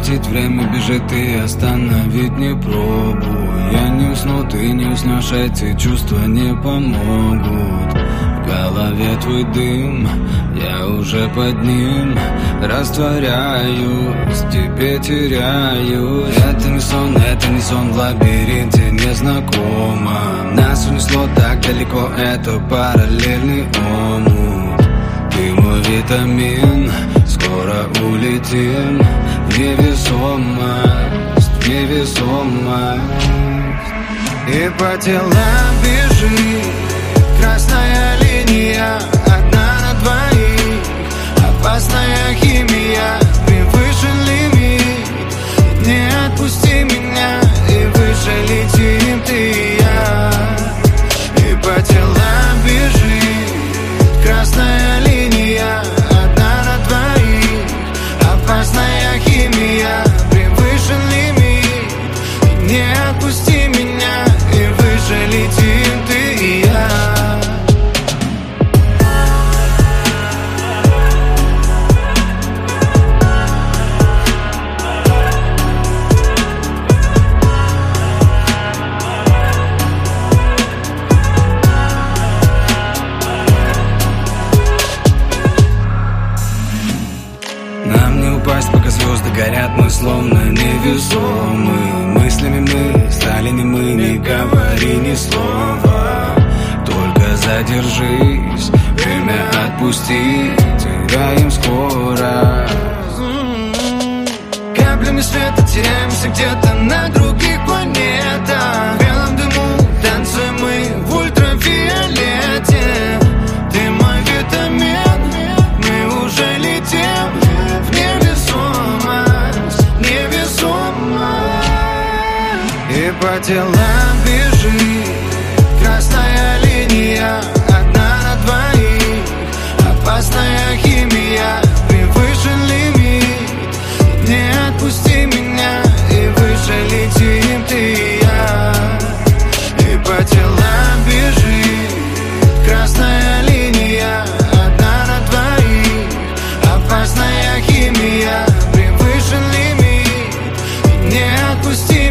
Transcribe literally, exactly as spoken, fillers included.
заметить, время бежит и остановить не пробуй. Я не усну, ты не уснешь, эти чувства не помогут. В голове твой дым, я уже под ним растворяюсь, тебе теряюсь. Это не сон, это не сон, в лабиринте незнакомо. Нас унесло так далеко, это параллельный омут. Ты мой витамин, скоро улетим в невесомость, в невесомость. И по телам бежит красная линия, одна на двоих. Опасная химия, превышен лимит. Не отпусти меня, и выше летим ты и я. И по телам бежит красная линия, одна на двоих. Опасная химия, превышен лимит. Не отпусти меня, и выше летим ты и я. Нам не упасть, пока звезды горят, мы словно невесомы. Мыслями мы стали немы, не говори ни слова. Только задержись, время отпусти, теряем скорость. Каплями света теряемся где-то на других планетах. В белом дыму танцуем мы в ультрафиолете. Ты мой витамин, мы уже летим в невесомость, невесомость. И по телам бежит красная линия, одна на двоих. Опасная химия, превышен лимит. Не отпусти меня, и выше летим ты и я. И по телам бежит красная линия, одна на двоих. Опасная химия, превышен лимит. Не отпусти